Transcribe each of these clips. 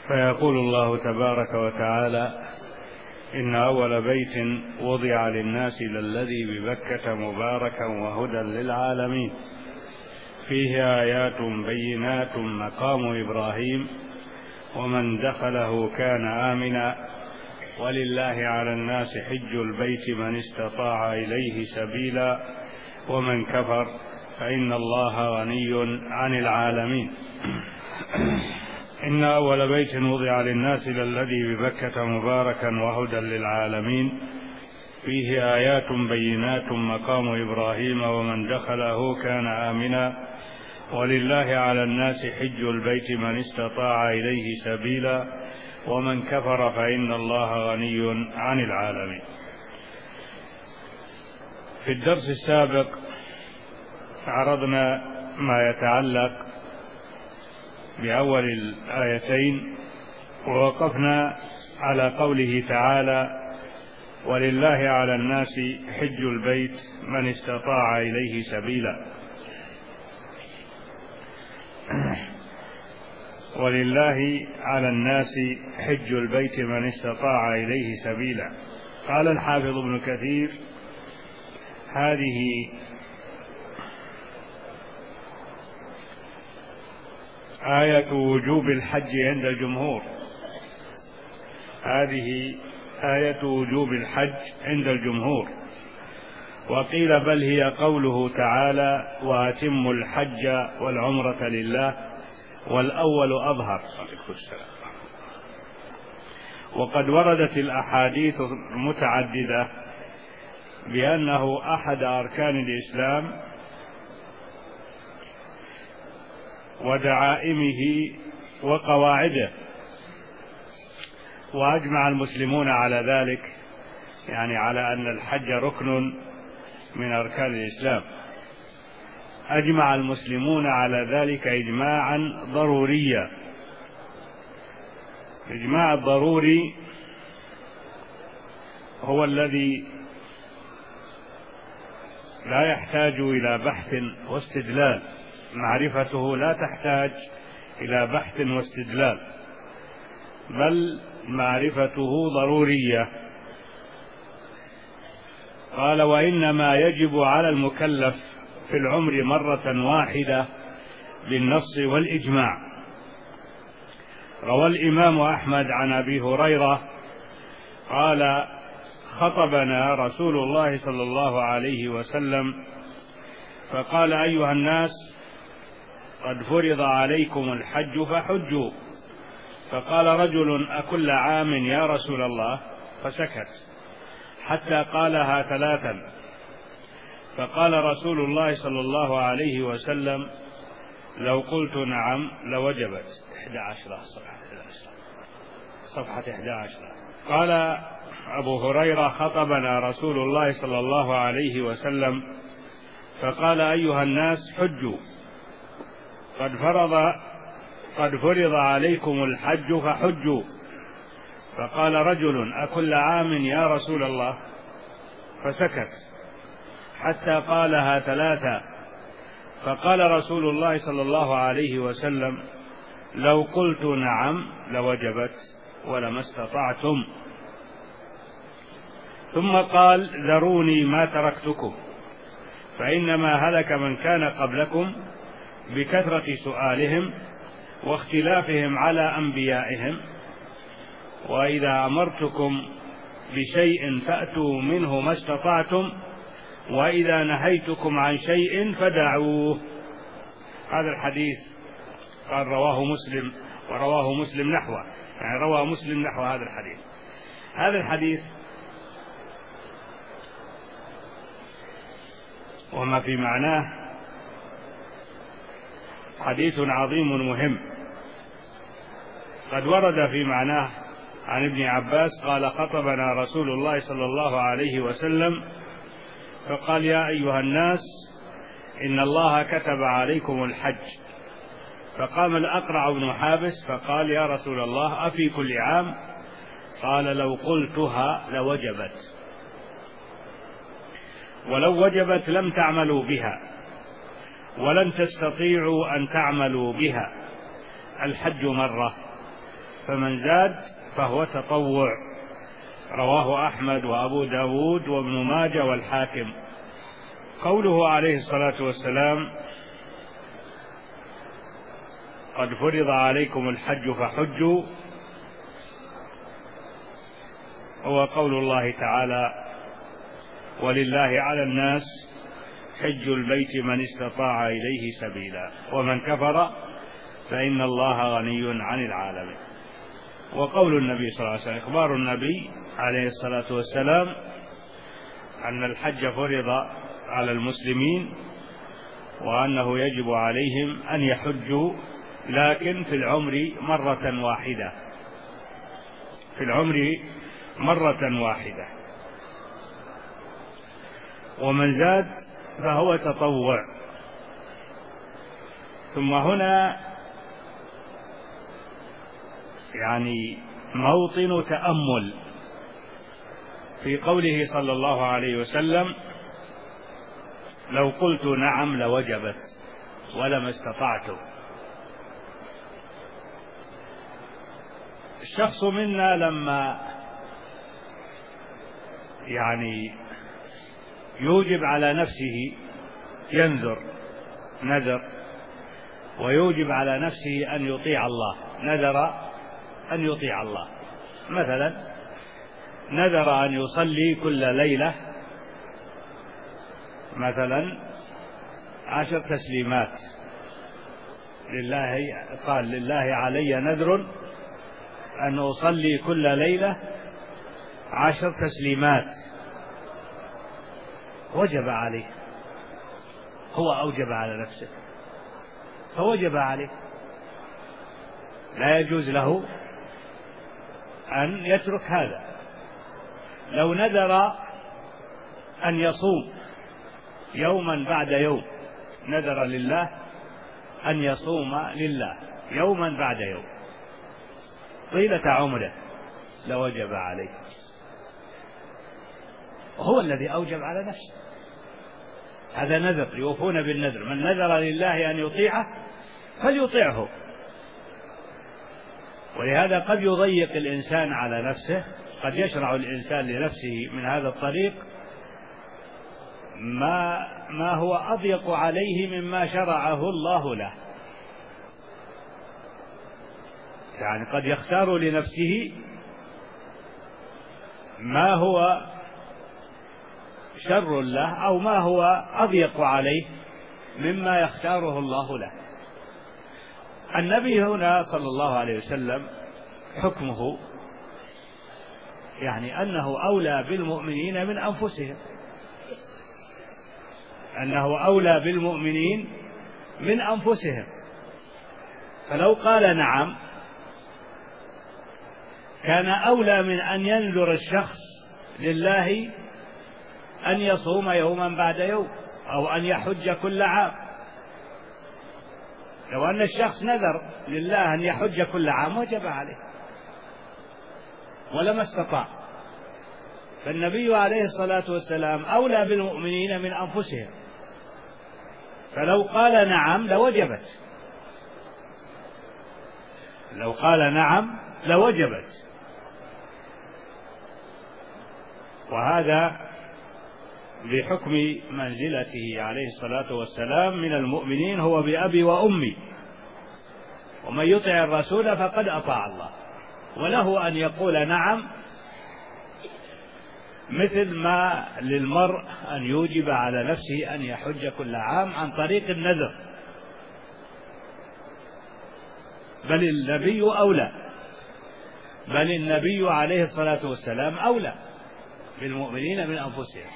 فيقول الله تبارك وتعالى: إن أول بيت وضع للناس للذي ببكة مباركا وهدى للعالمين فيه آيات بينات مقام إبراهيم ومن دخله كان آمنا ولله على الناس حج البيت من استطاع إليه سبيلا ومن كفر فإن الله غني عن العالمين. إن أول بيت وضع للناس للذي ببكة مباركا وهدى للعالمين فيه آيات بينات مقام إبراهيم ومن دخله كان آمنا ولله على الناس حج البيت من استطاع إليه سبيلا ومن كفر فإن الله غني عن العالمين. في الدرس السابق عرضنا ما يتعلق بأول الآيتين ووقفنا على قوله تعالى: ولله على الناس حج البيت من استطاع إليه سبيلا. ولله على الناس حج البيت من استطاع إليه سبيلا. قال الحافظ ابن كثير: هذه آية وجوب الحج عند الجمهور. هذه آية وجوب الحج عند الجمهور. وقيل بل هي قوله تعالى: وأتموا الحج والعمرة لله، والأول أظهر. وقد وردت الأحاديث المتعددة بأنه أحد أركان الإسلام ودعائمه وقواعده، وأجمع المسلمون على ذلك، يعني على أن الحج ركن من أركان الإسلام. أجمع المسلمون على ذلك إجماعا ضروريا. الإجماع الضروري هو الذي لا يحتاج إلى بحث واستدلال، معرفته لا تحتاج إلى بحث واستدلال، بل معرفته ضرورية. قال: وإنما يجب على المكلف في العمر مرة واحدة بالنص والإجماع. روى الإمام أحمد عن أبي هريرة قال: خطبنا رسول الله صلى الله عليه وسلم فقال: أيها الناس، قد فرض عليكم الحج فحجوا. فقال رجل: أكل عام يا رسول الله؟ فسكت حتى قالها ثلاثا. فقال رسول الله صلى الله عليه وسلم: لو قلت نعم لوجبت. 11 صفحة 11. قال أبو هريرة: خطبنا رسول الله صلى الله عليه وسلم فقال: أيها الناس، حجوا، قد فرض عليكم الحج فحجوا. فقال رجل: أكل عام يا رسول الله؟ فسكت حتى قالها ثلاثا. فقال رسول الله صلى الله عليه وسلم: لو قلت نعم لوجبت ولما استطعتم. ثم قال: ذروني ما تركتكم، فإنما هلك من كان قبلكم بكثرة سؤالهم واختلافهم على أنبيائهم، وإذا أمرتكم بشيء فأتوا منه ما استطعتم، وإذا نهيتكم عن شيء فدعوه. هذا الحديث قال رواه مسلم، ورواه مسلم نحوه، يعني رواه مسلم نحو هذا الحديث. هذا الحديث وما في معناه حديث عظيم مهم. قد ورد في معناه عن ابن عباس قال: خطبنا رسول الله صلى الله عليه وسلم فقال: يا أيها الناس، إن الله كتب عليكم الحج. فقام الأقرع بن حابس فقال: يا رسول الله، أفي كل عام؟ قال: لو قلتها لوجبت، ولو وجبت لم تعملوا بها ولن تستطيعوا أن تعملوا بها. الحج مرة، فمن زاد فهو تطوع. رواه أحمد وأبو داود وابن ماجه والحاكم. قوله عليه الصلاة والسلام: قد فرض عليكم الحج فحجوا، هو قول الله تعالى: ولله على الناس حج البيت من استطاع إليه سبيلا ومن كفر فإن الله غني عن العالمين. وقول النبي صلى الله عليه وسلم، إخبار النبي عليه الصلاة والسلام أن الحج فرض على المسلمين وأنه يجب عليهم أن يحجوا، لكن في العمر مرة واحدة، في العمر مرة واحدة. ومن زاد فهو تطوع. ثم هنا يعني موطن تأمل في قوله صلى الله عليه وسلم: لو قلت نعم لوجبت ولما استطعت. الشخص منا لما يعني يوجب على نفسه نذر ويوجب على نفسه أن يطيع الله، نذر أن يطيع الله، مثلا نذر أن يصلي كل ليلة مثلا 10 تسليمات لله، قال: لله علي نذر أن أصلي كل ليلة 10 تسليمات. وجب عليه، هو أوجب على نفسه فوجب عليه، لا يجوز له أن يترك هذا. لو نذر أن يصوم يوما بعد يوم، نذر لله أن يصوم لله يوما بعد يوم طيلة عمره لوجب عليه، وهو الذي أوجب على نفسه. هذا نذر، يوفون بالنذر. من نذر لله أن يطيعه فليطيعه. ولهذا قد يضيق الإنسان على نفسه، قد يشرع الإنسان لنفسه من هذا الطريق ما هو أضيق عليه مما شرعه الله له. يعني قد يختار لنفسه ما هو شر له أو ما هو أضيق عليه مما يختاره الله له. النبي هنا صلى الله عليه وسلم حكمه يعني أنه أولى بالمؤمنين من أنفسهم، أنه أولى بالمؤمنين من أنفسهم. فلو قال نعم كان أولى من أن ينذر الشخص لله أن يصوم يوما بعد يوم أو أن يحج كل عام. لو أن الشخص نذر لله أن يحج كل عام وجب عليه ولما استطاع. فالنبي عليه الصلاة والسلام أولى بالمؤمنين من أنفسهم، فلو قال نعم لوجبت، لو قال نعم لوجبت. وهذا بحكم منزلته عليه الصلاة والسلام من المؤمنين، هو بأبي وأمي، ومن يطع الرسول فقد أطاع الله. وله أن يقول نعم، مثل ما للمرء أن يوجب على نفسه أن يحج كل عام عن طريق النذر. بل النبي أولى، بل النبي عليه الصلاة والسلام أولى بالمؤمنين من أنفسهم.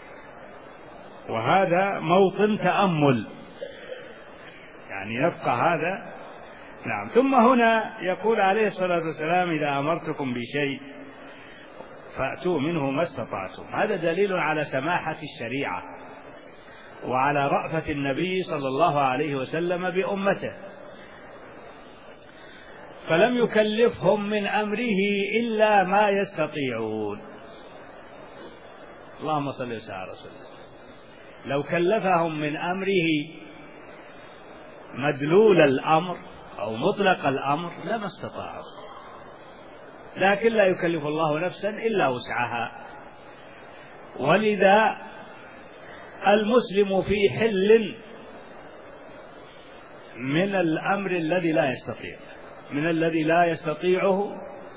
وهذا موطن تأمل، يعني يبقى هذا. نعم. ثم هنا يقول عليه الصلاة والسلام: إذا أمرتكم بشيء فأتوا منه ما استطعتم. هذا دليل على سماحة الشريعة وعلى رأفة النبي صلى الله عليه وسلم بأمته، فلم يكلفهم من أمره إلا ما يستطيعون. اللهم صل وسلم على رسول الله. لو كلفهم من أمره مدلول الأمر أو مطلق الأمر لما استطاعوا، لكن لا يكلف الله نفسا إلا وسعها. ولذا المسلم في حل من الأمر الذي لا يستطيع، من الذي لا يستطيعه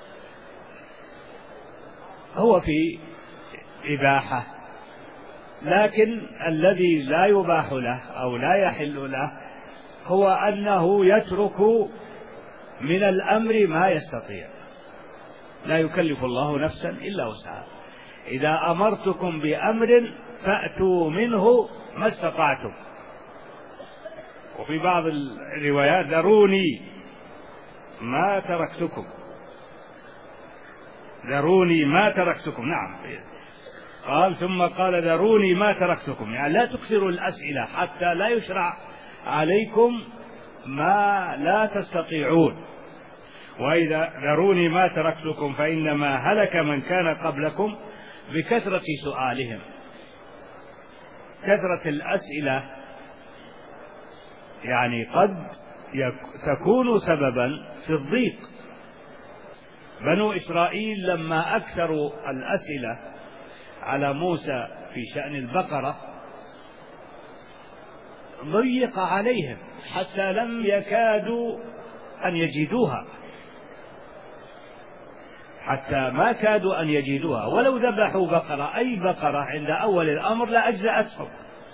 هو في إباحة، لكن الذي لا يباح له أو لا يحل له هو أنه يترك من الأمر ما يستطيع. لا يكلف الله نفسا إلا وسعها. إذا أمرتكم بأمر فأتوا منه ما استطعتم. وفي بعض الروايات ذروني ما تركتكم، ذروني ما تركتكم. نعم، قال ثم قال ذروني ما تركتكم، يعني لا تكثروا الأسئلة حتى لا يشرع عليكم ما لا تستطيعون. وإذا ذروني ما تركتكم فإنما هلك من كان قبلكم بكثرة سؤالهم. كثرة الأسئلة يعني قد تكون سببا في الضيق. بنو إسرائيل لما أكثروا الأسئلة على موسى في شأن البقرة ضيق عليهم حتى لم يكادوا أن يجدوها، حتى ما كادوا أن يجدوها. ولو ذبحوا بقرة، أي بقرة عند أول الأمر لأجزأتهم،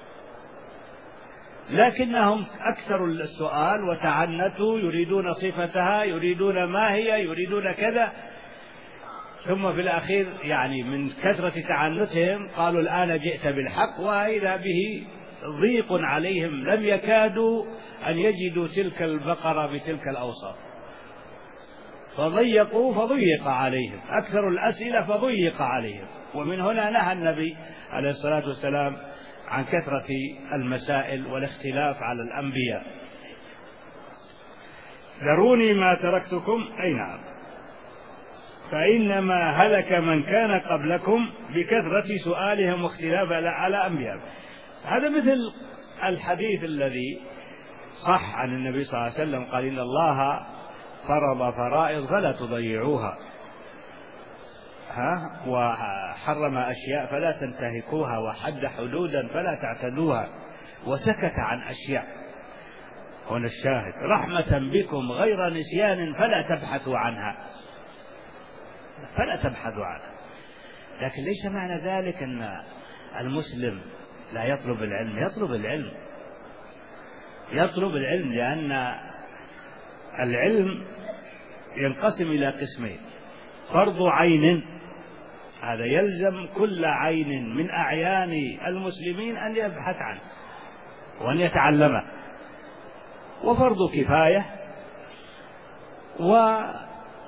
لكنهم أكثروا السؤال وتعنتوا، يريدون صفتها، يريدون ما هي، يريدون كذا. ثم في الأخير يعني من كثرة تعنتهم قالوا الآن جئت بالحق، وإذا به ضيق عليهم، لم يكادوا أن يجدوا تلك البقرة بتلك الأوصاف، فضيقوا فضيق عليهم، أكثر الأسئلة فضيق عليهم. ومن هنا نهى النبي عليه الصلاة والسلام عن كثرة المسائل والاختلاف على الأنبياء. ذروني ما تركتكم، أي نعم، فإنما هلك من كان قبلكم بكثرة سؤالهم واختلاف على أنبيائهم. هذا مثل الحديث الذي صح عن النبي صلى الله عليه وسلم قال إن الله فرض فرائض فلا تضيعوها، وحرم أشياء فلا تنتهكوها، وحد حدودا فلا تعتدوها، وسكت عن أشياء. هنا الشاهد رحمة بكم غير نسيان فلا تبحثوا عنها، فلا تبحثوا عنها. لكن ليس معنى ذلك أن المسلم لا يطلب العلم. يطلب العلم، يطلب العلم، لأن العلم ينقسم إلى قسمين: فرض عين، هذا يلزم كل عين من أعيان المسلمين أن يبحث عنه وأن يتعلمه، وفرض كفاية، وقدر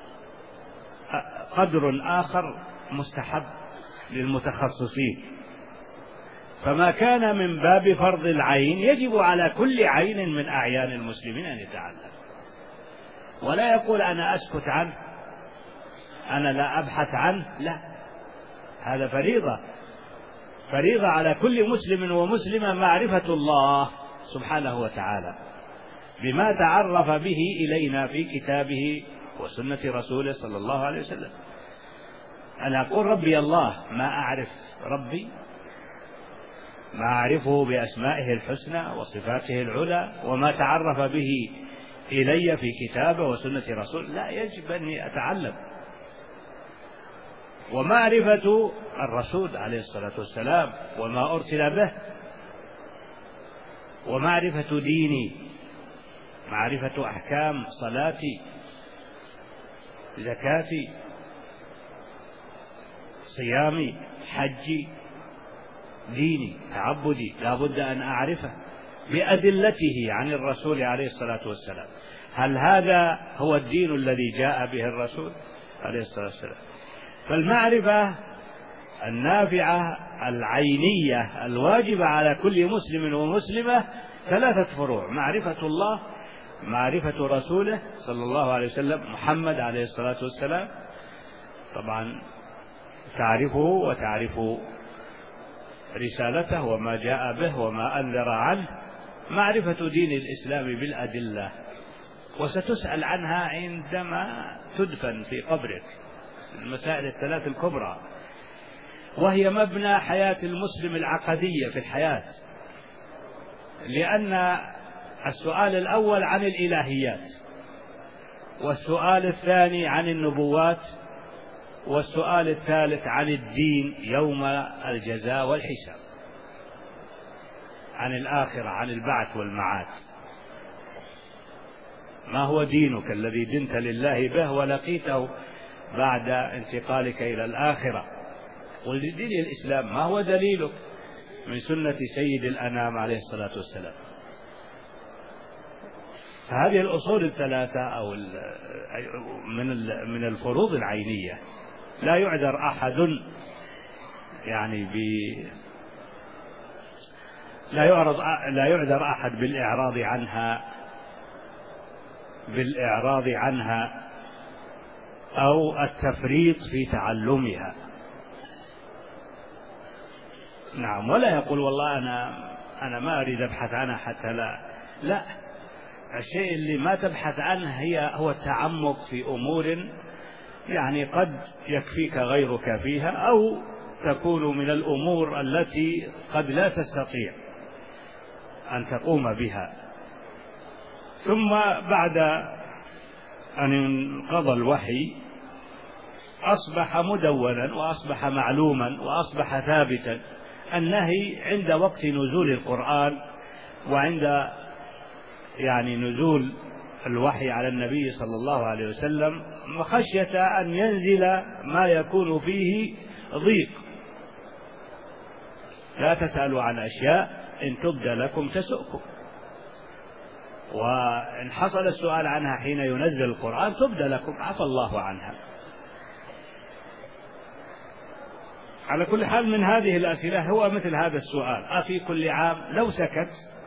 آخر مستحب للمتخصصين. فما كان من باب فرض العين يجب على كل عين من أعيان المسلمين أن يتعلم، ولا يقول أنا أسكت عنه، أنا لا أبحث عنه، لا، هذا فريضة، فريضة على كل مسلم ومسلمة معرفة الله سبحانه وتعالى بما تعرف به إلينا في كتابه وسنة رسوله صلى الله عليه وسلم. أنا أقول ربي الله، ما أعرف ربي، ما أعرفه بأسمائه الحسنى وصفاته العلى وما تعرف به إلي في كتابه وسنة رسول، لا، يجب أني أتعلم. ومعرفة الرسول عليه الصلاة والسلام وما أرسل به، ومعرفة ديني، معرفة أحكام صلاتي، زكاتي، صيامي، حجي، ديني، تعبدي، لا بد أن أعرفه بأدلته عن الرسول عليه الصلاة والسلام. هل هذا هو الدين الذي جاء به الرسول عليه الصلاة والسلام؟ فالمعرفة النافعة العينية الواجبة على كل مسلم ومسلمة ثلاثة فروع: معرفة الله، معرفة رسوله صلى الله عليه وسلم محمد عليه الصلاة والسلام، طبعا تعرفه وتعرف رسالته وما جاء به وما أنذر عنه، معرفة دين الإسلام بالأدلة، وستسأل عنها عندما تدفن في قبرك، المسائل الثلاث الكبرى، وهي مبنى حياة المسلم العقدية في الحياة. لأن السؤال الأول عن الإلهيات، والسؤال الثاني عن النبوات، والسؤال الثالث عن الدين يوم الجزاء والحساب، عن الآخرة، عن البعث والمعاد. ما هو دينك الذي دنت لله به ولقيته بعد انتقالك إلى الآخرة؟ قل دين الإسلام. ما هو دليلك؟ من سنة سيد الأنام عليه الصلاة والسلام. فهذه الأصول الثلاثة أو من الفروض العينية لا يعذر أحد، يعني لا يعذر أحد بالإعراض عنها أو التفريط في تعلمها. نعم، ولا يقول والله أنا ما أريد أبحث عنها حتى لا. الشيء اللي ما تبحث عنه هو التعمق في أمور يعني قد يكفيك غيرك فيها، أو تكون من الأمور التي قد لا تستطيع أن تقوم بها. ثم بعد أن انقضى الوحي أصبح مدونا وأصبح معلوما وأصبح ثابتا النهي عند وقت نزول القرآن وعند يعني نزول الوحي على النبي صلى الله عليه وسلم، خشية أن ينزل ما يكون فيه ضيق. لا تسألوا عن أشياء إن تبد لكم تسؤكم، وإن حصل السؤال عنها حين ينزل القرآن تبد لكم عفى الله عنها. على كل حال من هذه الأسئلة هو مثل هذا السؤال: أفي كل عام؟ لو سكت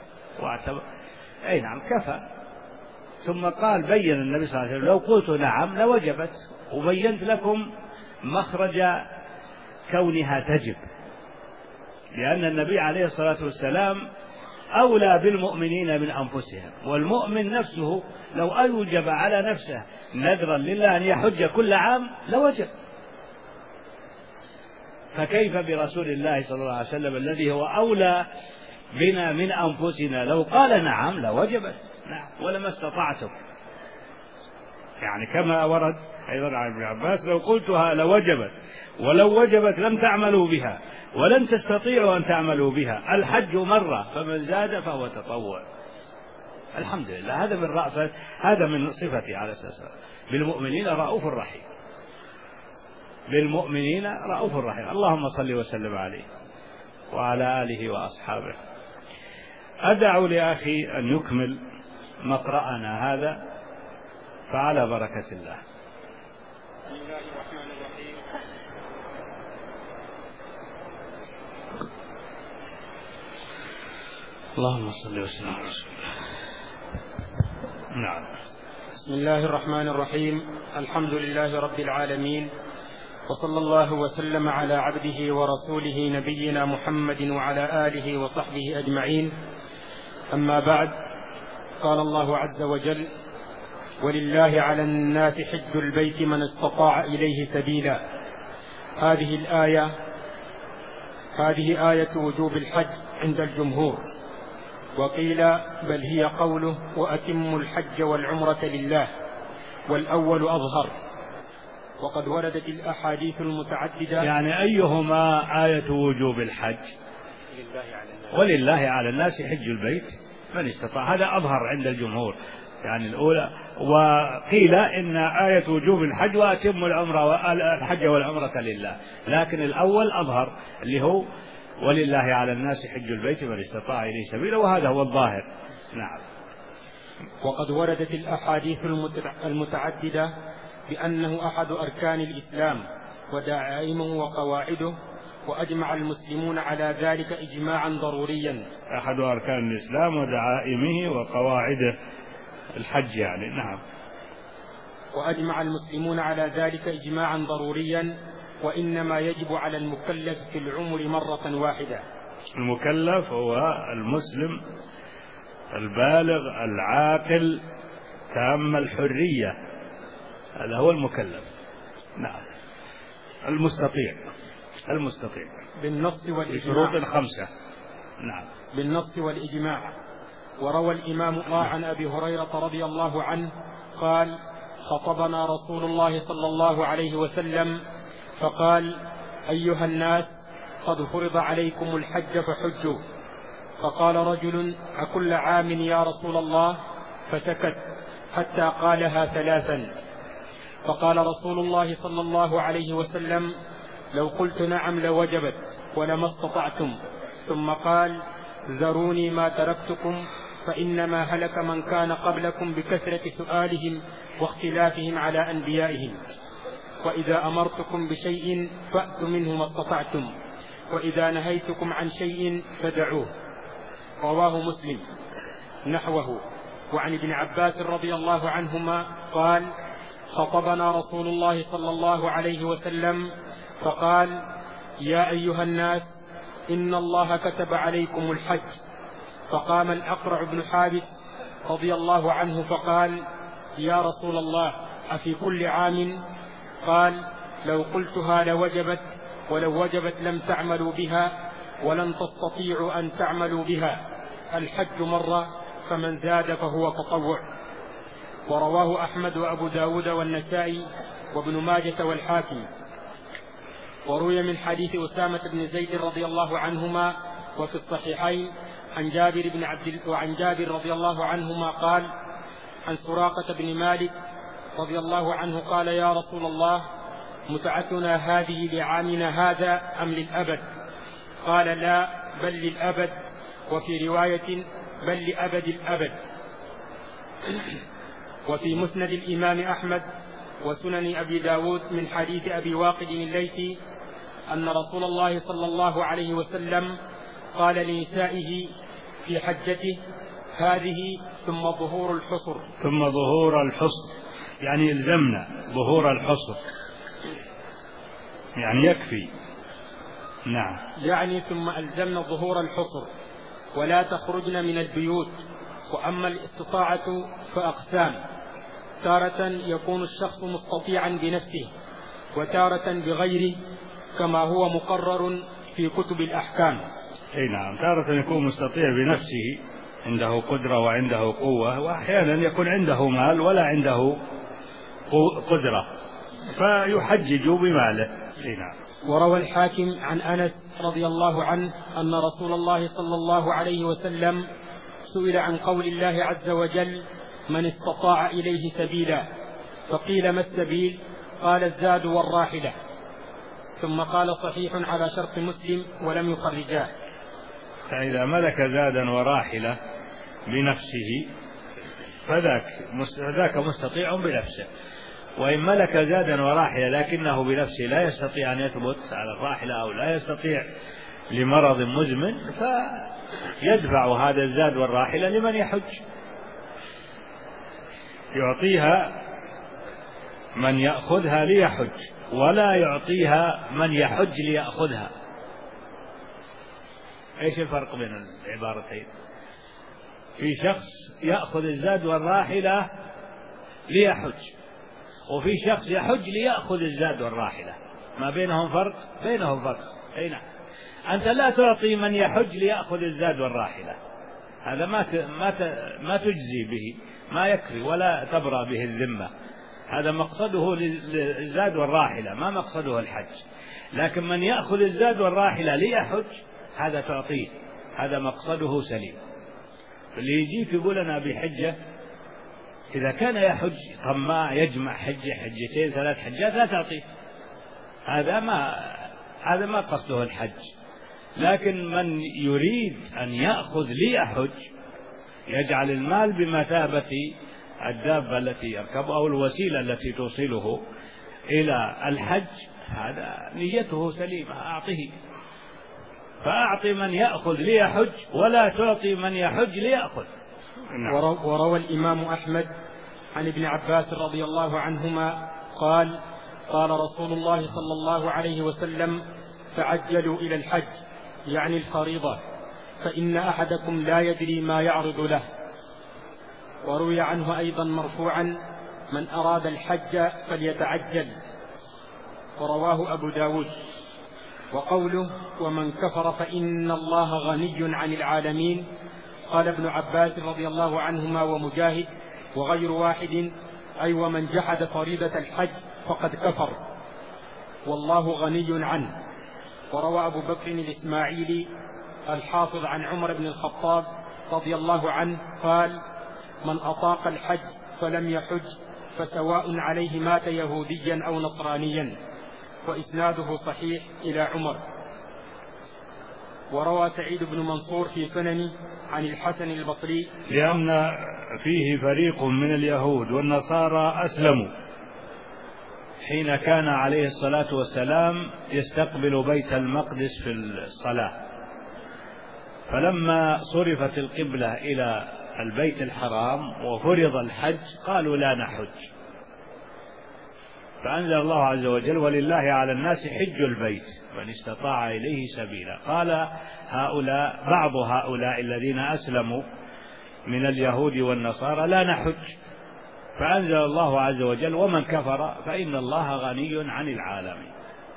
أي نعم كفى. ثم قال بين النبي صلى الله عليه وسلم: لو قلت نعم لوجبت، وبينت لكم مخرج كونها تجب، لأن النبي عليه الصلاة والسلام أولى بالمؤمنين من أنفسهم، والمؤمن نفسه لو أوجب على نفسه نذرا لله أن يحج كل عام لوجب، فكيف برسول الله صلى الله عليه وسلم الذي هو أولى بنا من أنفسنا؟ لو قال نعم لوجبت، نعم ولما استطعتم، يعني كما ورد أيضا عن ابن عباس: لو قلتها لوجبت، ولو وجبت لم تعملوا بها ولن تستطيعوا أن تعملوا بها. الحج مرة فمن زاد فهو تطوع. الحمد لله، هذا من رأفة، هذا من صفتي عليه السلام: بالمؤمنين رؤوف رحيم، بالمؤمنين رؤوف رحيم. اللهم صل وسلم عليه وعلى آله وأصحابه. أدع لأخي أن يكمل مقرأنا هذا، فعلى بركة الله. بسم الله الرحمن الرحيم. اللهم صل وسلم على رسول الله. نعم. بسم الله الرحمن الرحيم. الحمد لله رب العالمين، وصلى الله وسلم على عبده ورسوله نبينا محمد وعلى آله وصحبه أجمعين. أما بعد، قال الله عز وجل: ولله على الناس حج البيت من استطاع إليه سبيلا. هذه آية وجوب الحج عند الجمهور، وقيل بل هي قوله: وأتموا الحج والعمرة لله، والأول أظهر. وقد وردت الأحاديث المتعددة. يعني أيهما آية وجوب الحج؟ ولله على الناس حج البيت من استطاع، هذا أظهر عند الجمهور، يعني الأولى. وقيل إن آية وجوب الحج وأتموا الحج والعمرة لله، لكن الأول أظهر اللي هو ولله على الناس حج البيت من استطاع إليه سبيلا، وهذا هو الظاهر. نعم. وقد وردت الأحاديث المتعددة بأنه أحد أركان الإسلام ودعائمه وقواعده، وأجمع المسلمون على ذلك إجماعا ضروريا. أحد أركان الإسلام ودعائمه وقواعده، الحج يعني. نعم. وأجمع المسلمون على ذلك إجماعا ضروريا، وإنما يجب على المكلف في العمر مرة واحدة. المكلف هو المسلم البالغ العاقل تام الحرية، هذا هو المكلف. نعم. المستطيع بالنص والإجماع. بشروط 5. نعم. بالنص والإجماع. وروى الإمام عن أبي هريرة رضي الله عنه قال: خطبنا رسول الله صلى الله عليه وسلم فقال: أيها الناس، قد فرض عليكم الحج فحجوا. فقال رجل: أكل عام يا رسول الله؟ فسكت حتى قالها 3. فقال رسول الله صلى الله عليه وسلم: لو قلت نعم لوجبت ولما استطعتم. ثم قال: ذروني ما تركتكم، فإنما هلك من كان قبلكم بكثرة سؤالهم واختلافهم على أنبيائهم. وإذا أمرتكم بشيء فأتوا منه ما استطعتم، وإذا نهيتكم عن شيء فدعوه. رواه مسلم نحوه. وعن ابن عباس رضي الله عنهما قال: خطبنا رسول الله صلى الله عليه وسلم فقال: يا أيها الناس، إن الله كتب عليكم الحج. فقام الأقرع بن حابس رضي الله عنه فقال: يا رسول الله، أفي كل عام؟ قال: لو قلتها لوجبت، ولو وجبت لم تعملوا بها، ولن تستطيعوا أن تعملوا بها. الحج مرة، فمن زاد فهو تطوع. ورواه أحمد وأبو داود والنسائي وابن ماجة والحاكم. وروي من حديث أسامة بن زيد رضي الله عنهما وفي الصحيحين وعن جابر رضي الله عنهما قال: عن سراقة بن مالك رضي الله عنه قال: يا رسول الله، متعتنا هذه لعامنا هذا أم للأبد؟ قال: لا، بل للأبد. وفي رواية: بل لأبد الأبد. وفي مسند الإمام أحمد وسنن أبي داود من حديث أبي واقد الليثي أن رسول الله صلى الله عليه وسلم قال لنسائه في حجته: هذه ثم ظهور الحصر. ثم ظهور الحصر يعني يلزمنا ظهور الحصر، يعني يكفي. نعم. يعني ثم ألزمنا ظهور الحصر ولا تخرجن من البيوت. وأما الاستطاعة فأقسام: تارة يكون الشخص مستطيعا بنفسه، وتارة بغيره، كما هو مقرر في كتب الأحكام. أي نعم، تارة يكون مستطيع بنفسه، عنده قدرة وعنده قوة، وأحيانا يكون عنده مال ولا عنده قدرة فيحجج بماله. أي نعم. وروى الحاكم عن أنس رضي الله عنه أن رسول الله صلى الله عليه وسلم سئل عن قول الله عز وجل: من استطاع إليه سبيلا. فقيل: ما السبيل؟ قال: الزاد والراحلة. ثم قال: صحيح على شرط مسلم ولم يخرجاه. فإذا ملك زادا وراحلة بنفسه فذاك مستطيع بنفسه. وإن ملك زادا وراحلة لكنه بنفسه لا يستطيع أن يثبت على الراحلة أو لا يستطيع لمرض مزمن، فيدفع هذا الزاد والراحلة لمن يحج، يعطيها من يأخذها ليحج، ولا يعطيها من يحج ليأخذها. ايش الفرق بين العبارتين؟ في شخص يأخذ الزاد والراحلة ليحج، وفي شخص يحج ليأخذ الزاد والراحلة. ما بينهم فرق؟ بينهم فرق. أي نعم. أنت لا تعطي من يحج ليأخذ الزاد والراحلة، هذا ما تجزي به، ما يكفي ولا تبرأ به الذمة. هذا مقصده للزاد والراحلة، ما مقصده الحج. لكن من يأخذ الزاد والراحلة ليحج هذا تعطيه، هذا مقصده سليم. اللي يجيك يقول أنا بحجة، إذا كان يحج طماع يجمع حجة حجتين 3 حجات لا تعطيه، هذا ما قصده الحج. لكن من يريد أن يأخذ ليحج يجعل المال بمثابة الدابة التي يركب أو الوسيلة التي توصله إلى الحج، هذا نيته سليمة، أعطيه. فأعطي من يأخذ ليحج ولا تعطي من يحج ليأخذ. وروى الإمام أحمد عن ابن عباس رضي الله عنهما قال: قال رسول الله صلى الله عليه وسلم: تعجلوا إلى الحج، يعني الفريضة، فإن أحدكم لا يدري ما يعرض له. وروي عنه أيضا مرفوعا: من أراد الحج فليتعجل. ورواه أبو داود. وقوله ومن كفر فإن الله غني عن العالمين، قال ابن عباس رضي الله عنهما ومجاهد وغير واحد أي ومن جحد فريضة الحج فقد كفر والله غني عنه. وروى أبو بكر الإسماعيلي الحافظ عن عمر بن الخطاب رضي الله عنه قال من أطاق الحج فلم يحج فسواء عليه مات يهوديا أو نصرانيا، وإسناده صحيح إلى عمر. وروى سعيد بن منصور في سننه عن الحسن البصري لأن فيه فريق من اليهود والنصارى أسلموا حين كان عليه الصلاة والسلام يستقبل بيت المقدس في الصلاة، فلما صرفت القبلة إلى البيت الحرام وفرض الحج قالوا لا نحج، فأنزل الله عز وجل ولله على الناس حج البيت من استطاع إليه سبيلا. قال بعض هؤلاء الذين أسلموا من اليهود والنصارى لا نحج، فأنزل الله عز وجل ومن كفر فإن الله غني عن العالمين.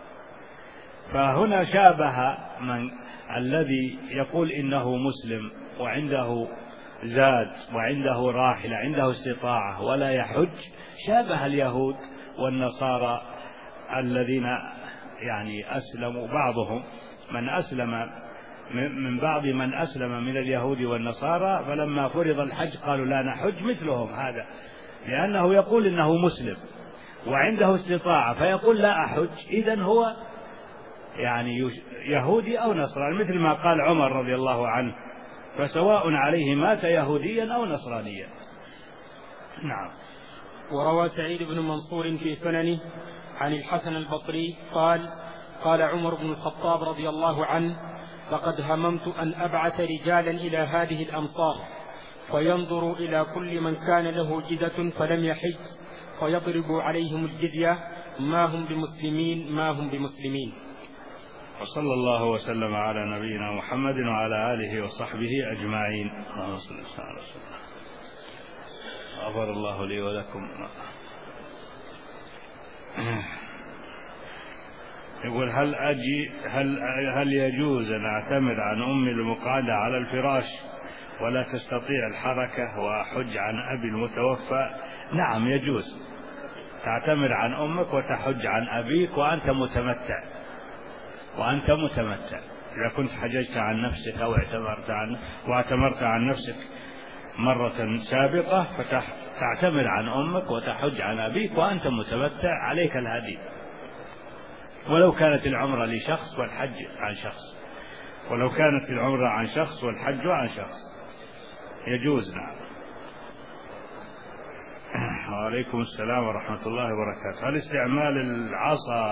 فهنا شابه من الذي يقول إنه مسلم وعنده زاد وعنده راحلة عنده استطاعة ولا يحج، شابه اليهود والنصارى الذين يعني أسلموا، بعضهم من أسلم من بعض من أسلم من اليهود والنصارى فلما فرض الحج قالوا لا نحج مثلهم هذا، لأنه يقول إنه مسلم وعنده استطاعة فيقول لا أحج، إذن هو يعني يهودي أو نصراني، مثل ما قال عمر رضي الله عنه فسواء عليه مات يهوديا أو نصرانيا. نعم. وروى سعيد بن منصور في سننه عن الحسن البصري قال قال عمر بن الخطاب رضي الله عنه لقد هممت أن أبعث رجالا إلى هذه الأمصار فينظروا إلى كل من كان له جدة فلم يحج فيضربوا عليهم الجزية ما هم بمسلمين. وصلى الله وسلم على نبينا محمد وعلى آله وصحبه أجمعين. اللهم صل على رسول الله. غفر الله لي ولكم. يقول هل يجوز أن أعتمد عن أمي المقعدة على الفراش ولا تستطيع الحركة وأحج عن أبي المتوفى؟ نعم يجوز تعتمر عن أمك وتحج عن أبيك وأنت متمتع. إذا كنت حججت عن نفسك أو واعتمرت عن نفسك مرة سابقة فتعتمر عن أمك وتحج عن أبيك وأنت متمتع، عليك الهدي، ولو كانت العمرة لشخص والحج عن شخص، ولو كانت العمرة عن شخص والحج عن شخص يجوز. نعم. وعليكم السلام ورحمة الله وبركاته. هل استعمال العصا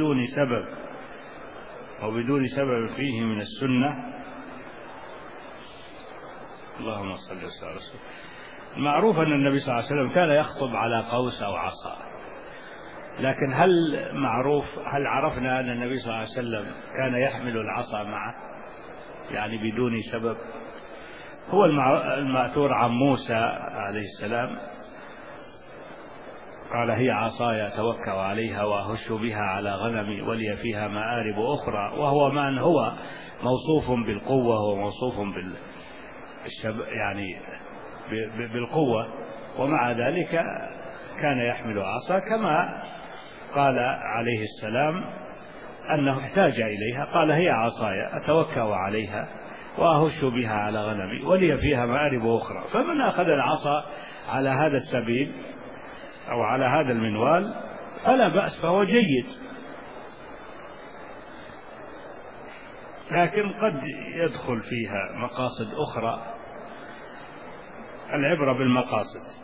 وبدون سبب فيه من السنة؟ اللهم صل وسلم على رسول الله. المعروف أن النبي صلى الله عليه وسلم كان يخطب على قوس أو عصا، لكن هل عرفنا أن النبي صلى الله عليه وسلم كان يحمل العصا معه يعني بدون سبب؟ هو المأثور عن موسى عليه السلام قال هي عصاي أتوكأ عليها وأهش بها على غنمي ولي فيها مآرب أخرى، وهو من هو موصوف بالقوة وموصوف يعني بالقوة، ومع ذلك كان يحمل عصا كما قال عليه السلام أنه احتاج إليها، قال هي عصاي أتوكأ عليها وأهش بها على غنمي ولي فيها مآرب أخرى. فمن أخذ العصا على هذا السبيل أو على هذا المنوال فلا بأس، فهو جيد، لكن قد يدخل فيها مقاصد أخرى. العبرة بالمقاصد،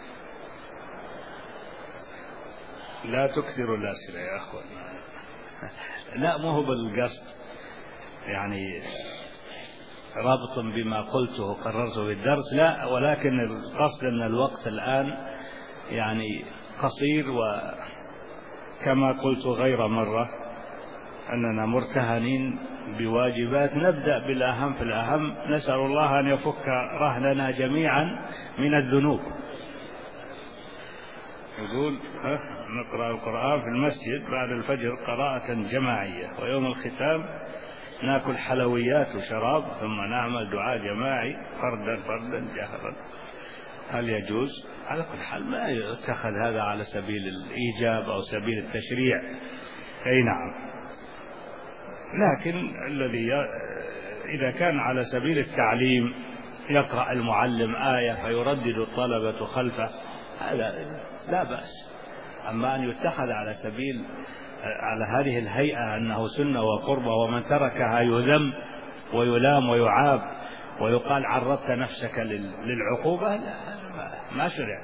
لا تكثروا الأسئلة يا أخوان. لا مو بالقصد يعني رابط بما قلته قررته في الدرس، لا، ولكن القصد أن الوقت الآن يعني قصير، وكما قلت غير مرة أننا مرتهنين بواجبات، نبدأ بالأهم في الأهم، نسأل الله أن يفك رهننا جميعا من الذنوب. يقول نقرأ القرآن في المسجد بعد الفجر قراءة جماعية، ويوم الختام ناكل حلويات وشراب، ثم نعمل دعاء جماعي فردا جهرا. هل يجوز؟ على كل حال ما يتخذ هذا على سبيل الإيجاب أو سبيل التشريع. أي نعم، لكن الذي إذا كان على سبيل التعليم يقرأ المعلم آية فيردد الطلبة خلفه، هذا لا بأس. أما أن يتخذ على سبيل على هذه الهيئة أنه سنة وقربة، ومن تركها يذم ويلام ويعاب ويقال عرضت نفسك للعقوبة، لا، ما شرع.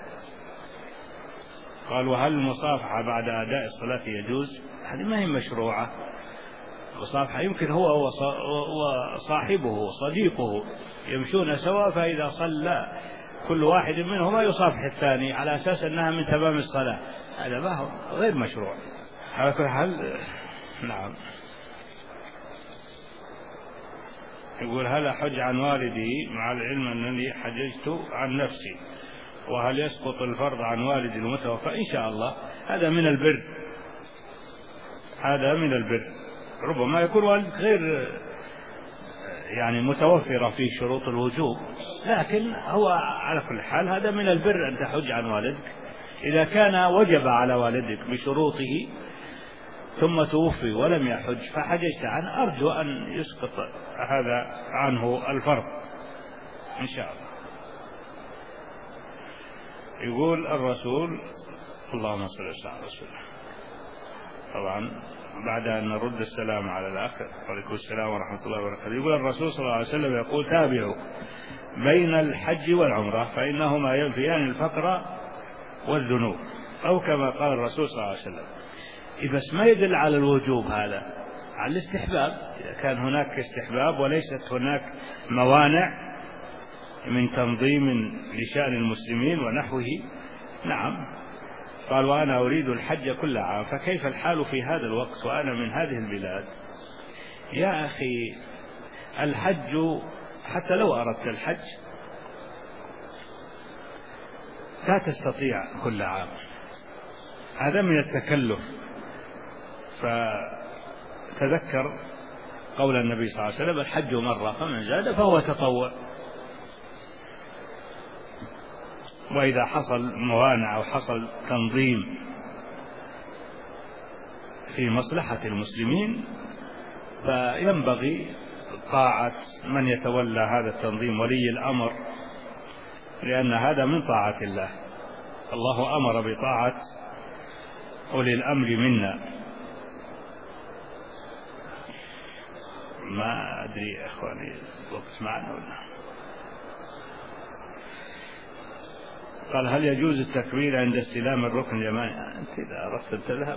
قال وهل المصافحة بعد أداء الصلاة يجوز؟ هذه ما هي مشروعة. المصافحة يمكن هو وصاحبه صديقه يمشون سوا، فإذا صلى كل واحد منهما يصافح الثاني على أساس أنها من تمام الصلاة، هذا ما هو غير مشروع على كل حال. نعم. يقول هل أحج عن والدي مع العلم أنني حججت عن نفسي، وهل يسقط الفرض عن والدي المتوفى؟ إن شاء الله هذا من البر، هذا من البر. ربما يكون والدك غير يعني متوفرة في شروط الوجوب، لكن هو على كل حال هذا من البر أن تحج عن والدك. إذا كان وجب على والدك بشروطه ثم توفي ولم يحج فحججت عنه، أرجو أن يسقط هذا عنه الفرض إن شاء الله. يقول الرسول، اللهم صل على رسوله، طبعا بعد أن نرد السلام على الآخر، وعليكم السلام ورحمة الله وبركاته. يقول الرسول صلى الله عليه وسلم يقول تابعوا بين الحج والعمرة فإنهما ينفيان الفقر والذنوب، أو كما قال الرسول صلى الله عليه وسلم. بس ما يدل على الوجوب، هذا على الاستحباب. إذا كان هناك استحباب وليست هناك موانع من تنظيم لشأن المسلمين ونحوه، نعم. قال وأنا أريد الحج كل عام، فكيف الحال في هذا الوقت وأنا من هذه البلاد؟ يا أخي الحج حتى لو أردت الحج لا تستطيع كل عام، هذا من التكلف. فتذكر قول النبي صلى الله عليه وسلم الحج مرة فمن زاد فهو تطوع. وإذا حصل موانع أو حصل تنظيم في مصلحة المسلمين فينبغي طاعة من يتولى هذا التنظيم، ولي الأمر، لأن هذا من طاعة الله. الله أمر بطاعة أولي الأمر منا. ما أدري يا إخواني الوقت معنا ولا. قال هل يجوز التكبير عند استلام الركن اليماني؟ أنت إذا أردت تذهب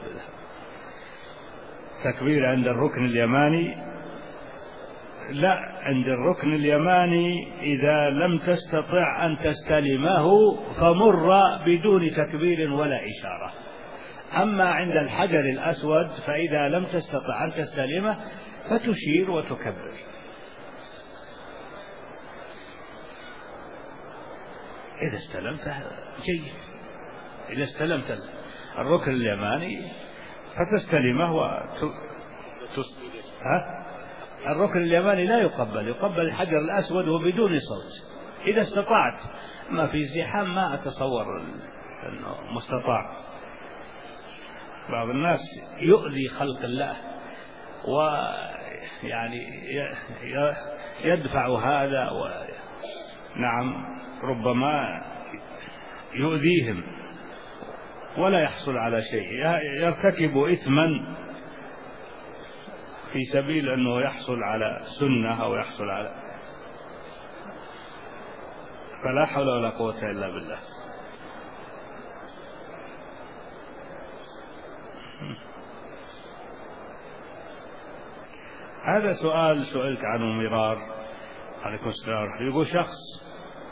تكبير عند الركن اليماني؟ لا، عند الركن اليماني إذا لم تستطع أن تستلمه فمر بدون تكبير ولا إشارة. أما عند الحجر الأسود فإذا لم تستطع أن تستلمه فتشير وتكبر. إذا استلمت جيد، إذا استلمت الركن اليماني فتستلمه الركن اليماني لا يقبل، يقبل الحجر الأسود وبدون صوت إذا استطعت. ما في زحام ما أتصور أنه مستطاع. بعض الناس يؤذي خلق الله ويعني يدفع هذا نعم ربما يؤذيهم ولا يحصل على شيء، يرتكب إثما في سبيل أنه يحصل على سنة أو يحصل على، فلا حول ولا قوة إلا بالله. هذا سؤال سئلت عنه مرار. عليكم السلام. يقول شخص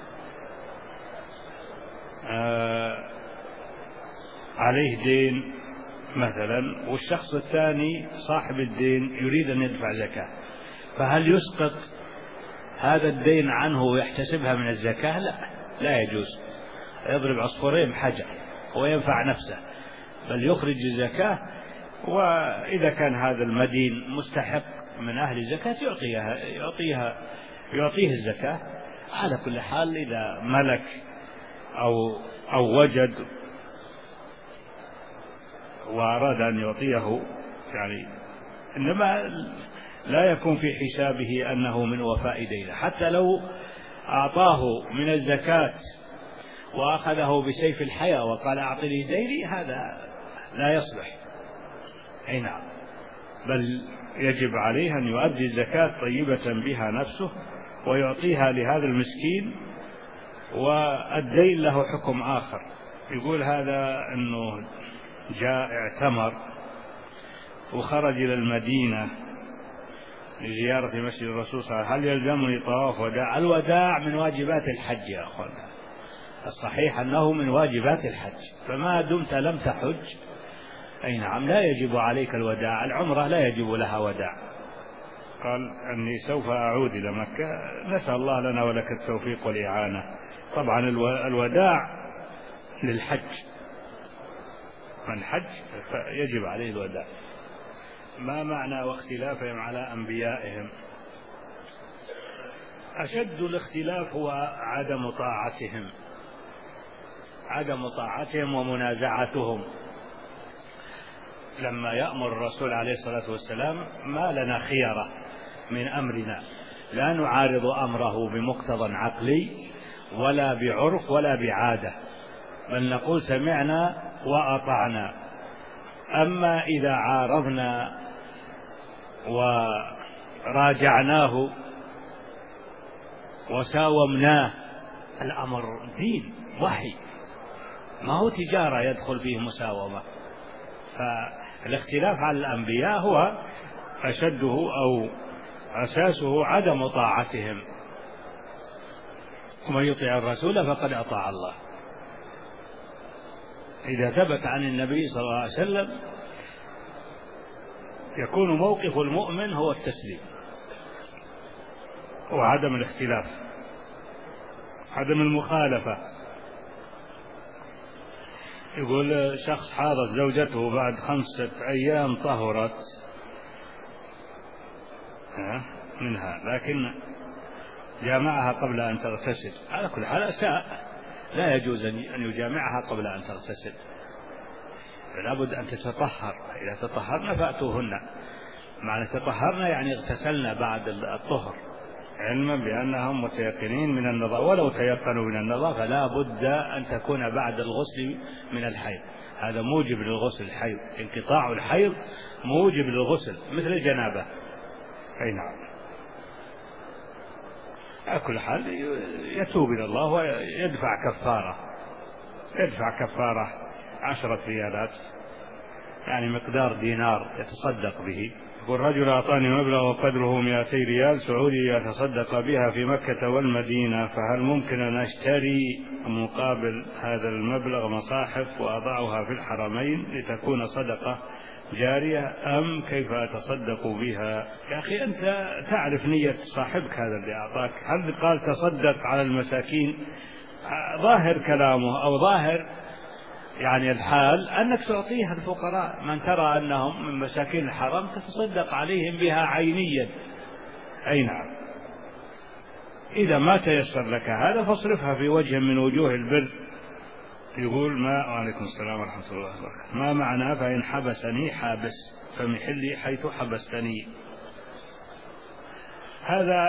عليه دين مثلا، والشخص الثاني صاحب الدين يريد أن يدفع زكاة، فهل يسقط هذا الدين عنه ويحتسبها من الزكاة؟ لا يجوز، يضرب عصفورين بحجر. هو ينفع نفسه، بل يخرج الزكاة، وإذا كان هذا المدين مستحق من أهل الزكاة يعطيه الزكاة. على كل حال إذا ملك أو وجد وأراد أن يعطيه يعني، إنما لا يكون في حسابه أنه من وفاء دينه، حتى لو أعطاه من الزكاة وأخذه بسيف الحياة وقال أعطني ديني، هذا لا يصلح. أي نعم، بل يجب عليه أن يؤدي الزكاة طيبة بها نفسه ويعطيها لهذا المسكين، والدين له حكم آخر. يقول هذا أنه جاء اعتمر وخرج إلى المدينة لزيارة مسجد الرسول صلى الله عليه وسلم، هل يلزمني طواف وداع؟ الوداع من واجبات الحج يا أخوانا، الصحيح أنه من واجبات الحج، فما دمت لم تحج أي نعم لا يجب عليك الوداع. العمرة لا يجب لها وداع. قال أني سوف أعود إلى مكة، نسأل الله لنا ولك التوفيق والإعانة. طبعا الوداع للحج، من حج فيجب عليه الوداع. ما معنى واختلافهم على أنبيائهم؟ أشد الاختلاف هو عدم طاعتهم ومنازعتهم. لما يأمر الرسول عليه الصلاة والسلام ما لنا خيرة من أمرنا، لا نعارض أمره بمقتضى عقلي ولا بعرف ولا بعادة، بل نقول سمعنا وأطعنا. أما إذا عارضنا وراجعناه وساومناه، الأمر دين وحي، ما هو تجارة يدخل فيه مساومة. فالاختلاف على الأنبياء هو أشده أو أساسه عدم طاعتهم، ومن يطيع الرسول فقد أطاع الله. إذا ثبت عن النبي صلى الله عليه وسلم يكون موقف المؤمن هو التسليم وعدم الاختلاف، عدم المخالفة. يقول شخص حاضت زوجته بعد 5 أيام طهرت منها، لكن جامعها قبل أن تغتسل. على كل حال أساء، لا يجوز أن يجامعها قبل أن تغتسل، فلا بد أن تتطهر. إذا تطهرنا فأتوهن، معنى تطهرنا يعني اغتسلنا بعد الطهر، علما بأنهم متيقنين من النظر، ولو تيقنوا من النظر فلا بد أن تكون بعد الغسل من الحيض، هذا موجب للغسل. الحيض، انقطاع الحيض موجب للغسل مثل الجنابة. أي نعم. على كل حال يتوب إلى الله ويدفع كفارة 10 ريالات، يعني مقدار دينار يتصدق به. يقول رجل أعطاني مبلغ وقدره 200 ريال سعودي يتصدق بها في مكة والمدينة، فهل ممكن أن أشتري مقابل هذا المبلغ مصاحف وأضعها في الحرمين لتكون صدقة جارية، أم كيف أتصدق بها؟ يا أخي أنت تعرف نية صاحبك هذا اللي أعطاك، هل قال تصدق على المساكين؟ ظاهر كلامه أو ظاهر يعني الحال أنك تعطيها الفقراء، من ترى أنهم من مساكين الحرم تتصدق عليهم بها عينيا. أي نعم. إذا ما تيسر لك هذا فاصرفها في وجه من وجوه البر. يقول وعليكم السلام ورحمة الله وبركاته. ما معنى فإن حبسني حابس فمحلي حيث حبستني؟ هذا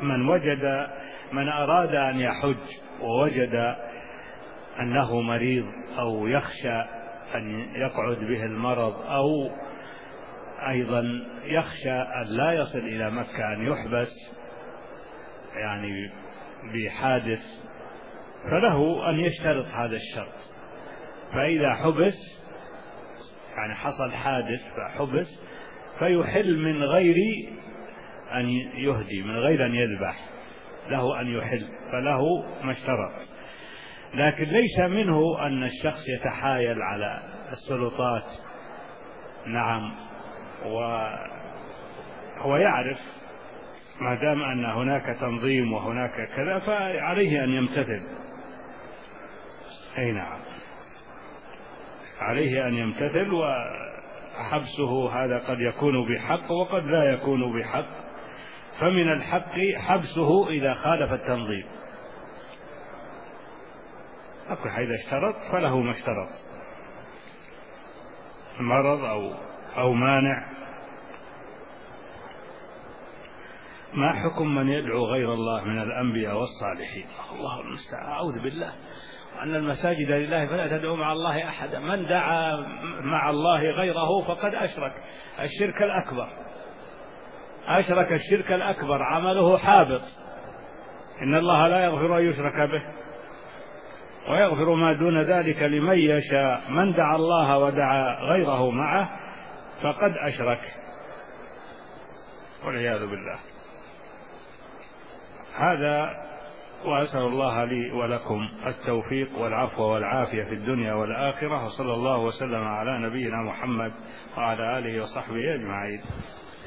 من أراد أن يحج ووجد أنه مريض أو يخشى أن يقعد به المرض، أو أيضا يخشى أن لا يصل إلى مكة، أن يحبس يعني بحادث، فله أن يشترط هذا الشرط. فإذا حبس يعني حصل حادث فحبس، فيحل من غير أن يهدي، من غير أن يذبح، له أن يحل، فله ما اشترط. لكن ليس منه أن الشخص يتحايل على السلطات. نعم، وهو يعرف ما دام أن هناك تنظيم وهناك كذا فعليه أن يمتثل. أي نعم. عليه أن يمتثل، وحبسه هذا قد يكون بحق وقد لا يكون بحق، فمن الحق حبسه إذا خالف التنظيم. أقول إذا اشترط فله ما اشترط، مرض أو مانع. ما حكم من يدعو غير الله من الأنبياء والصالحين؟ الله المستعان، أعوذ بالله، أن المساجد لله فلا تدعو مع الله أحدا. من دعا مع الله غيره فقد أشرك الشرك الأكبر، أشرك الشرك الأكبر، عمله حابط. إن الله لا يغفر أن يشرك به ويغفر ما دون ذلك لمن يشاء. من دعا الله ودعا غيره معه فقد أشرك، والعياذ بالله. هذا، وأسأل الله لي ولكم التوفيق والعفو والعافية في الدنيا والآخرة، وصلى الله وسلم على نبينا محمد وعلى آله وصحبه أجمعين.